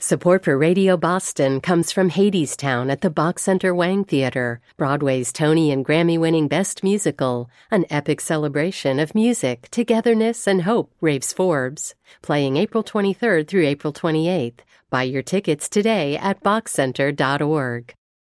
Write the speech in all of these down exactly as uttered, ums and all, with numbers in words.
Support for Radio Boston comes from Hadestown at the Bach Center Wang Theater, Broadway's Tony and Grammy-winning Best Musical, an epic celebration of music, togetherness, and hope, raves Forbes. Playing April twenty-third through April twenty-eighth. Buy your tickets today at bach center dot org.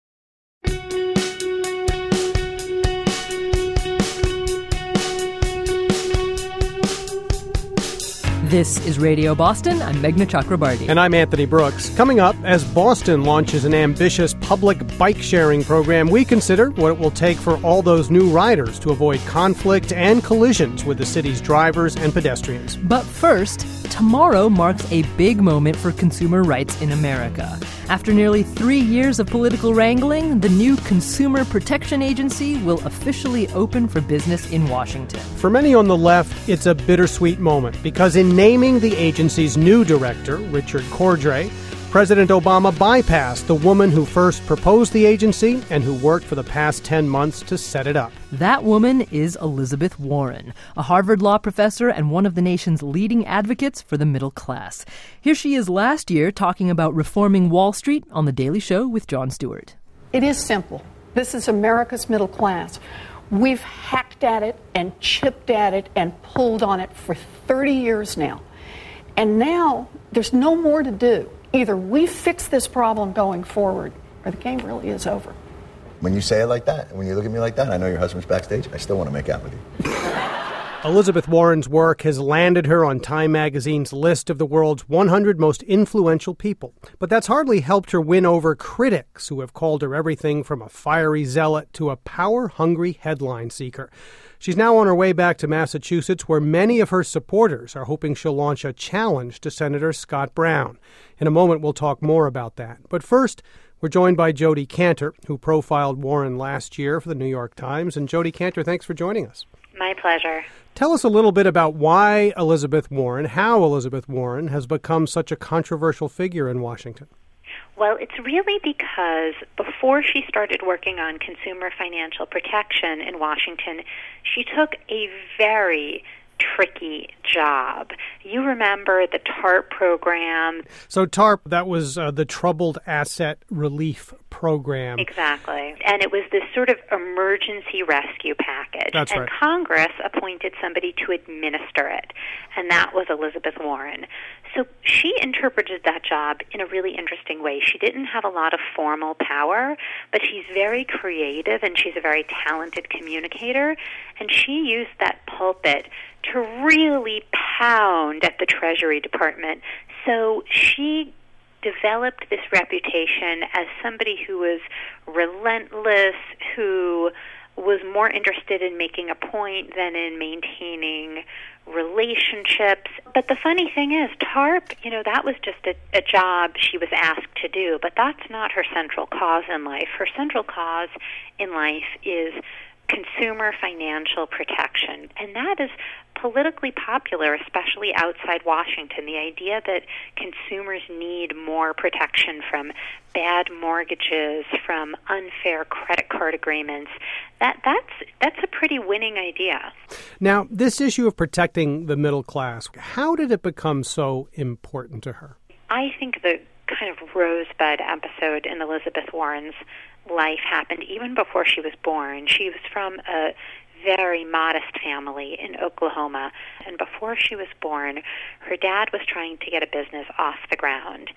This is Radio Boston. I'm Meghna Chakrabarty. And I'm Anthony Brooks. Coming up, as Boston launches an ambitious public bike-sharing program, we consider what it will take for all those new riders to avoid conflict and collisions with the city's drivers and pedestrians. But first, tomorrow marks a big moment for consumer rights in America. After nearly three years of political wrangling, the new Consumer Protection Agency will officially open for business in Washington. For many on the left, it's a bittersweet moment because in naming the agency's new director, Richard Cordray, President Obama bypassed the woman who first proposed the agency and who worked for the past ten months to set it up. That woman is Elizabeth Warren, a Harvard Law professor and one of the nation's leading advocates for the middle class. Here she is last year talking about reforming Wall Street on The Daily Show with Jon Stewart. It is simple. This is America's middle class. We've hacked at it and chipped at it and pulled on it for thirty years now. And now there's no more to do. Either we fix this problem going forward, or the game really is over. When you say it like that, when you look at me like that, I know your husband's backstage, I still want to make out with you. Elizabeth Warren's work has landed her on Time magazine's list of the world's one hundred most influential people. But that's hardly helped her win over critics who have called her everything from a fiery zealot to a power-hungry headline seeker. She's now on her way back to Massachusetts, where many of her supporters are hoping she'll launch a challenge to Senator Scott Brown. In a moment, we'll talk more about that. But first, we're joined by Jodi Kantor, who profiled Warren last year for the New York Times. And Jodi Kantor, thanks for joining us. My pleasure. Tell us a little bit about why Elizabeth Warren, how Elizabeth Warren has become such a controversial figure in Washington. Well, it's really because before she started working on consumer financial protection in Washington, she took a very tricky job. You remember the TARP program. So TARP, that was uh, the Troubled Asset Relief Program. Exactly. And it was this sort of emergency rescue package. That's and right. Congress appointed somebody to administer it, and that was Elizabeth Warren. So she interpreted that job in a really interesting way. She didn't have a lot of formal power, but she's very creative and she's a very talented communicator, and she used that pulpit to really pound at the Treasury Department. So she developed this reputation as somebody who was relentless, who was more interested in making a point than in maintaining relationships. But the funny thing is, TARP, you know, that was just a, a job she was asked to do, but that's not her central cause in life. Her central cause in life is consumer financial protection, and that is politically popular, especially outside Washington. The idea that consumers need more protection from bad mortgages, from unfair credit card agreements, that that's that's a pretty winning idea. Now, this issue of protecting the middle class, how did it become so important to her? I think the kind of rosebud episode in Elizabeth Warren's life happened even before she was born. She was from a very modest family in Oklahoma, and before she was born, her dad was trying to get a business off the ground,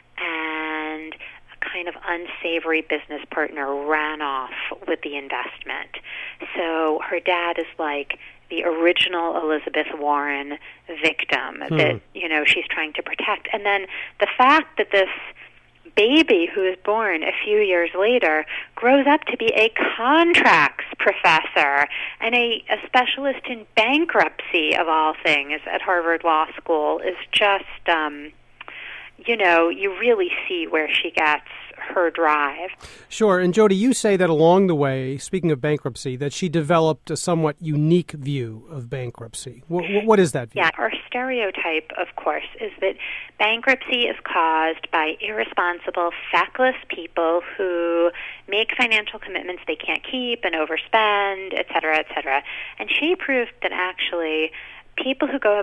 and a kind of unsavory business partner ran off with the investment. So her dad is like the original Elizabeth Warren victim hmm. that, you know, she's trying to protect. And then the fact that this baby who is born a few years later grows up to be a contracts professor and a, a specialist in bankruptcy, of all things, at Harvard Law School is just, um, you know, you really see where she gets her drive. Sure. And Jodi, you say that along the way, speaking of bankruptcy, that she developed a somewhat unique view of bankruptcy. W- what is that view? Yeah, our stereotype, of course, is that bankruptcy is caused by irresponsible, feckless people who make financial commitments they can't keep and overspend, et cetera, et cetera. And she proved that actually people who go up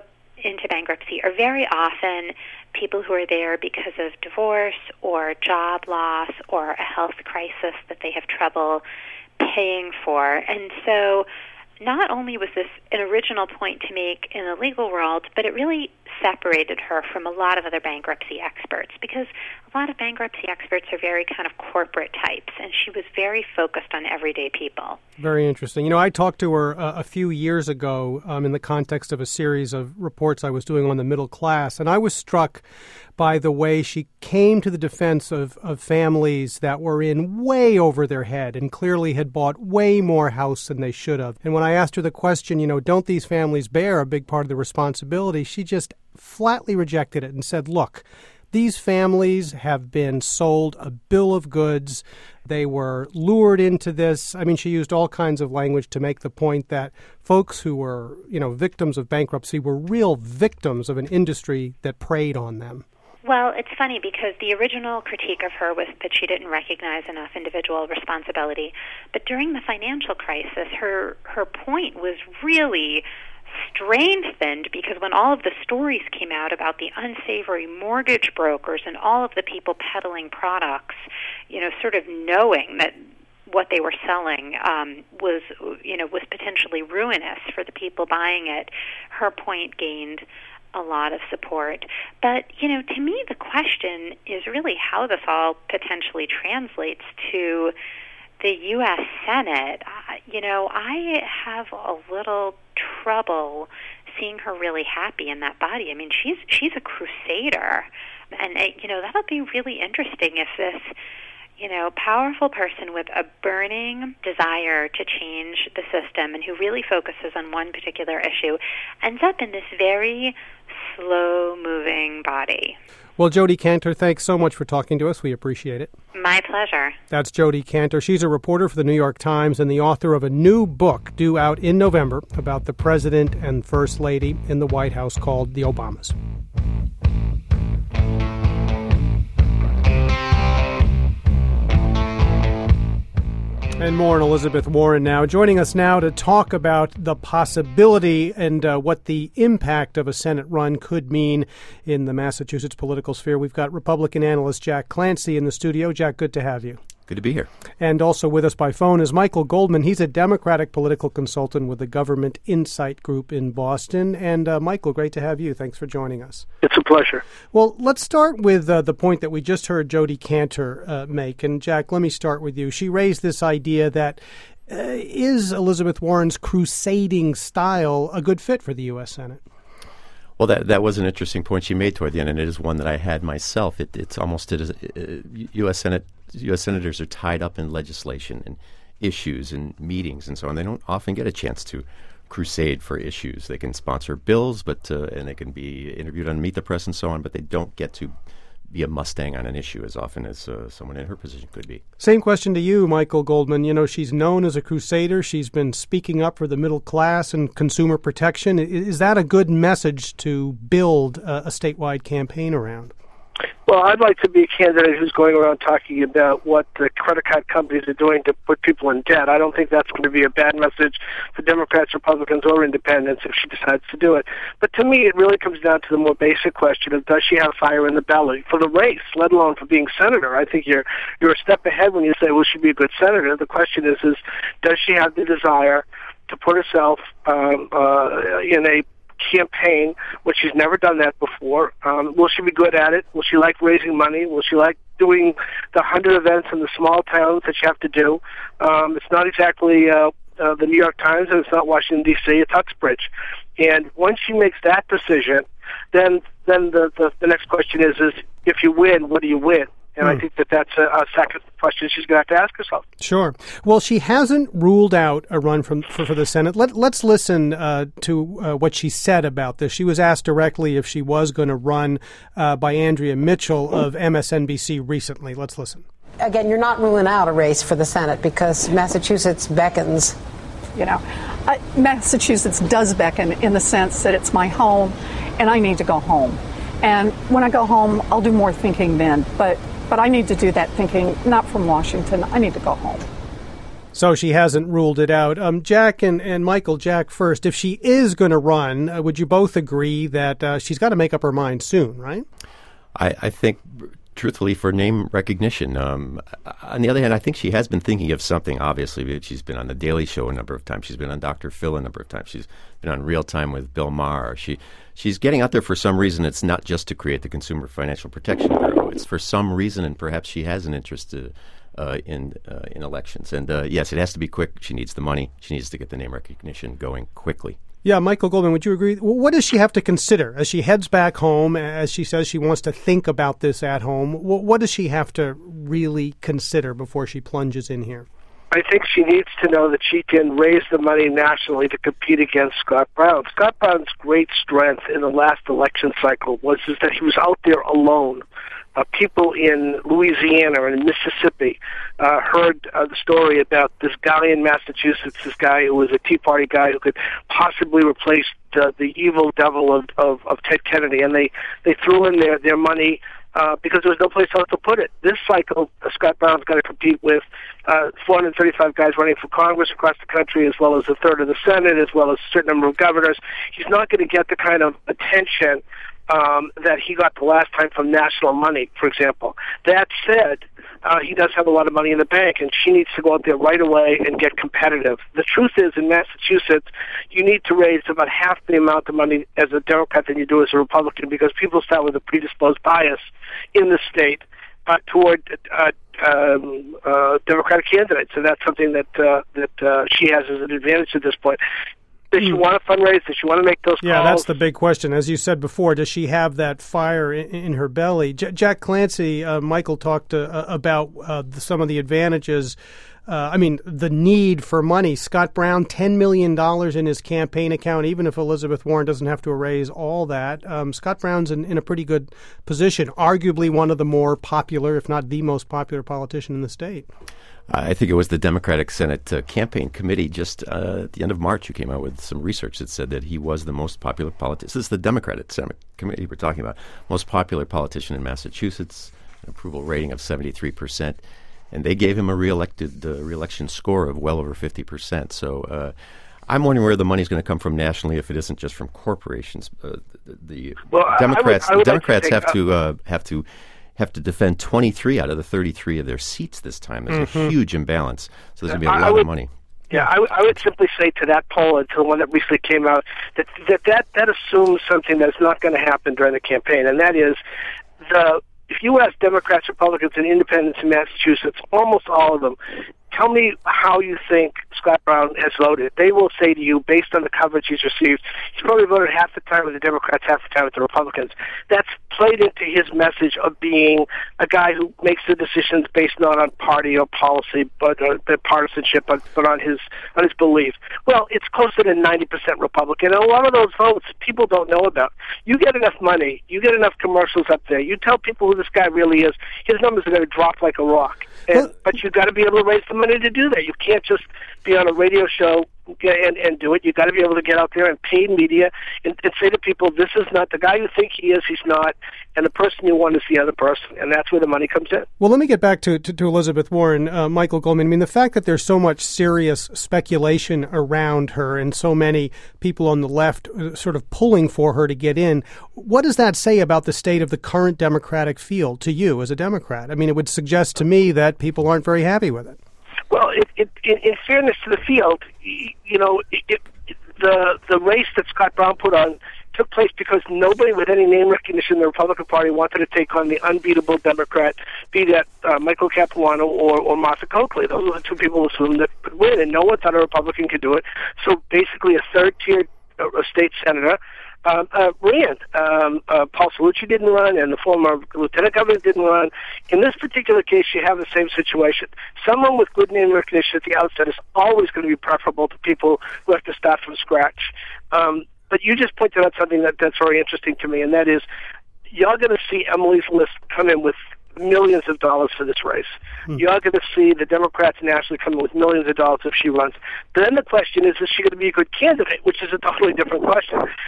into bankruptcy are very often people who are there because of divorce or job loss or a health crisis that they have trouble paying for. And so not only was this an original point to make in the legal world, but it really separated her from a lot of other bankruptcy experts, because a lot of bankruptcy experts are very kind of corporate types, and she was very focused on everyday people. Very interesting. You know, I talked to her uh, a few years ago um, in the context of a series of reports I was doing on the middle class, and I was struck by the way she came to the defense of, of families that were in way over their head and clearly had bought way more house than they should have. And when I asked her the question, you know, don't these families bear a big part of the responsibility, she just flatly rejected it and said, look, these families have been sold a bill of goods. They were lured into this. I mean, she used all kinds of language to make the point that folks who were, you know, victims of bankruptcy were real victims of an industry that preyed on them. Well, it's funny because the original critique of her was that she didn't recognize enough individual responsibility. But during the financial crisis, her her point was really strengthened, because when all of the stories came out about the unsavory mortgage brokers and all of the people peddling products, you know, sort of knowing that what they were selling um, was, you know, was potentially ruinous for the people buying it, her point gained a lot of support. But, you know, to me, the question is really how this all potentially translates to the U S Senate. Uh, you know, I have a little trouble seeing her really happy in that body. I mean, she's she's a crusader. And, uh, you know, that'll be really interesting if this, you know, powerful person with a burning desire to change the system and who really focuses on one particular issue ends up in this very slow-moving body. Well, Jodi Kantor, thanks so much for talking to us. We appreciate it. My pleasure. That's Jodi Kantor. She's a reporter for the New York Times and the author of a new book due out in November about the president and first lady in the White House called The Obamas. And more on Elizabeth Warren now. Joining us now to talk about the possibility and uh, what the impact of a Senate run could mean in the Massachusetts political sphere. We've got Republican analyst Jack Clancy in the studio. Jack, good to have you. Good to be here. And also with us by phone is Michael Goldman. He's a Democratic political consultant with the Government Insight Group in Boston. And uh, Michael, great to have you. Thanks for joining us. It's a pleasure. Well, let's start with uh, the point that we just heard Jodi Kantor uh, make. And Jack, let me start with you. She raised this idea that uh, is Elizabeth Warren's crusading style a good fit for the U S Senate? Well, that that was an interesting point she made toward the end, and it is one that I had myself. It, it's almost it is, uh, U S Senate U S senators are tied up in legislation and issues and meetings and so on. They don't often get a chance to crusade for issues. They can sponsor bills, but uh, and they can be interviewed on Meet the Press and so on, but they don't get to be a Mustang on an issue as often as uh, someone in her position could be. Same question to you, Michael Goldman. You know, she's known as a crusader. She's been speaking up for the middle class and consumer protection. Is that a good message to build a, a statewide campaign around? Well, I'd like to be a candidate who's going around talking about what the credit card companies are doing to put people in debt. I don't think that's going to be a bad message for Democrats, Republicans, or independents if she decides to do it. But to me, it really comes down to the more basic question of does she have fire in the belly for the race, let alone for being senator? I think you're you're a step ahead when you say, well, she'd be a good senator. The question is, is does she have the desire to put herself um, uh, in a campaign, which she's never done that before? Um, will she be good at it? Will she like raising money? Will she like doing the hundred events in the small towns that you have to do? Um, it's not exactly uh, uh, the New York Times, and it's not Washington, D C, it's Uxbridge. And once she makes that decision, then then the, the, the next question is, is if you win, what do you win? And mm. I think that that's a, a second question she's going to have to ask herself. Sure. Well, she hasn't ruled out a run from for, for the Senate. Let, let's listen uh, to uh, what she said about this. She was asked directly if she was going to run uh, by Andrea Mitchell of M S N B C recently. Let's listen. Again, you're not ruling out a race for the Senate because Massachusetts beckons. You know, uh, Massachusetts does beckon in the sense that it's my home and I need to go home. And when I go home, I'll do more thinking then. But But I need to do that thinking not from Washington. I need to go home. So she hasn't ruled it out. Um, Jack and, and Michael, Jack first, if she is going to run, uh, would you both agree that uh, she's got to make up her mind soon, right? I, I think, truthfully, for name recognition. Um, on the other hand, I think she has been thinking of something, obviously. She's been on The Daily Show a number of times. She's been on Doctor Phil a number of times. She's been on Real Time with Bill Maher. She, she's getting out there for some reason. It's not just to create the Consumer Financial Protection Bureau. It's for some reason, and perhaps she has an interest to, uh, in uh, in elections. And uh, yes, it has to be quick. She needs the money. She needs to get the name recognition going quickly. Yeah, Michael Goldman, would you agree? What does she have to consider as she heads back home, as she says she wants to think about this at home? What does she have to really consider before she plunges in here? I think she needs to know that she can raise the money nationally to compete against Scott Brown. Scott Brown's great strength in the last election cycle was is that he was out there alone. Uh, people in Louisiana and in Mississippi uh, heard uh, the story about this guy in Massachusetts, this guy who was a Tea Party guy who could possibly replace the, the evil devil of, of, of Ted Kennedy, and they, they threw in their, their money uh, because there was no place else to put it. This cycle, uh, Scott Brown's got to compete with uh, four hundred thirty-five guys running for Congress across the country, as well as a third of the Senate, as well as a certain number of governors. He's not going to get the kind of attention Um, that he got the last time from national money, for example. That said, uh, he does have a lot of money in the bank, and she needs to go out there right away and get competitive. The truth is, in Massachusetts, you need to raise about half the amount of money as a Democrat than you do as a Republican, because people start with a predisposed bias in the state uh, toward uh, um, uh, Democratic candidates, and that's something that uh, that uh, she has as an advantage at this point. Does she want to fundraise? Does she want to make those calls? Yeah, that's the big question. As you said before, does she have that fire in, in her belly? J- Jack Clancy, uh, Michael talked uh, about uh, the, some of the advantages. Uh, I mean, the need for money. Scott Brown, ten million dollars in his campaign account, even if Elizabeth Warren doesn't have to erase all that. Um, Scott Brown's in, in a pretty good position, arguably one of the more popular, if not the most popular politician in the state. I think it was the Democratic Senate uh, Campaign Committee just uh, at the end of March who came out with some research that said that he was the most popular politician. This is the Democratic Senate Committee we're talking about. Most popular politician in Massachusetts, an approval rating of seventy-three percent. And they gave him a re-elected, uh, re-election score of well over fifty percent. So uh, I'm wondering where the money's going to come from nationally if it isn't just from corporations. Uh, the the well, Democrats, I would, I would the Democrats like have to uh, have to have to defend twenty-three out of the thirty-three of their seats this time. There's mm-hmm. a huge imbalance. So there's going to be a lot would, of money. Yeah, I, w- I would simply say to that poll, to the one that recently came out, that that, that, that assumes something that's not going to happen during the campaign, and that is the if you ask Democrats, Republicans, and Independents in Massachusetts, almost all of them, tell me how you think Scott Brown has voted. They will say to you, based on the coverage he's received, he's probably voted half the time with the Democrats, half the time with the Republicans. That's played into his message of being a guy who makes the decisions based not on party or policy, but uh, partisanship, but, but on his on his belief. Well, it's closer to ninety percent Republican, and a lot of those votes people don't know about. You get enough money, you get enough commercials up there, you tell people who this guy really is, his numbers are going to drop like a rock. And, well, but you've got to be able to raise the money to do that. You can't just be on a radio show and, and do it. You've got to be able to get out there and paid media and, and say to people, this is not the guy you think he is, he's not, and the person you want is the other person, and that's where the money comes in. Well, let me get back to, to, to Elizabeth Warren, uh, Michael Goldman. I mean, the fact that there's so much serious speculation around her and so many people on the left sort of pulling for her to get in, what does that say about the state of the current Democratic field to you as a Democrat? I mean, it would suggest to me that people aren't very happy with it. Well, it, it, in, in fairness to the field, you know, it, it, the the race that Scott Brown put on took place because nobody with any name recognition in the Republican Party wanted to take on the unbeatable Democrat, be that uh, Michael Capuano or, or Martha Coakley. Those were the two people assumed that could win, and no one thought a Republican could do it. So basically a third-tier uh, state senator Uh, uh, ran. Um, uh, Paul Cellucci didn't run, and the former lieutenant governor didn't run. In this particular case, you have the same situation. Someone with good name recognition at the outset is always going to be preferable to people who have to start from scratch. Um, but you just pointed out something that, that's very interesting to me, and that is you're going to see Emily's List come in with millions of dollars for this race. Hmm. You're going to see the Democrats nationally come in with millions of dollars if she runs. But then the question is, is she going to be a good candidate, which is a totally different question. But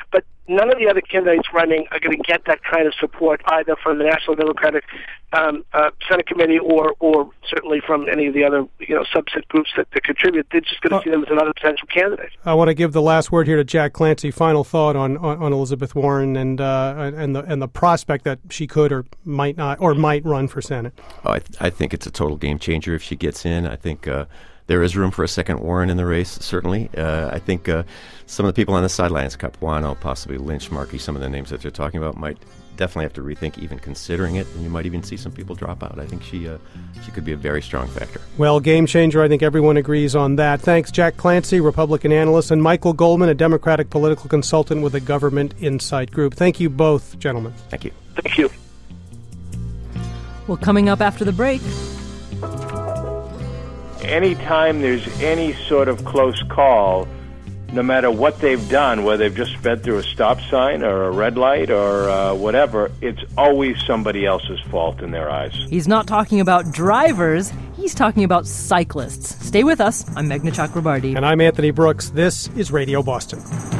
none of the other candidates running are going to get that kind of support either from the National Democratic um, uh, Senate Committee or, or certainly from any of the other you know subset groups that, that contribute. They're just going to uh, see them as another potential candidate. I want to give the last word here to Jack Clancy. Final thought on, on, on Elizabeth Warren and uh, and the and the prospect that she could or might not or might run for Senate. Oh, I, th- I think it's a total game changer if she gets in. I think. Uh, There is room for a second Warren in the race, certainly. Uh, I think uh, some of the people on the sidelines, Capuano, possibly Lynch, Markey, some of the names that they're talking about might definitely have to rethink even considering it, and you might even see some people drop out. I think she uh, she could be a very strong factor. Well, game changer, I think everyone agrees on that. Thanks, Jack Clancy, Republican analyst, and Michael Goldman, a Democratic political consultant with the Government Insight Group. Thank you both, gentlemen. Thank you. Thank you. Well, coming up after the break... Anytime there's any sort of close call, no matter what they've done, whether they've just sped through a stop sign or a red light or uh, whatever, it's always somebody else's fault in their eyes. He's not talking about drivers. He's talking about cyclists. Stay with us. I'm Meghna Chakrabarti. And I'm Anthony Brooks. This is Radio Boston.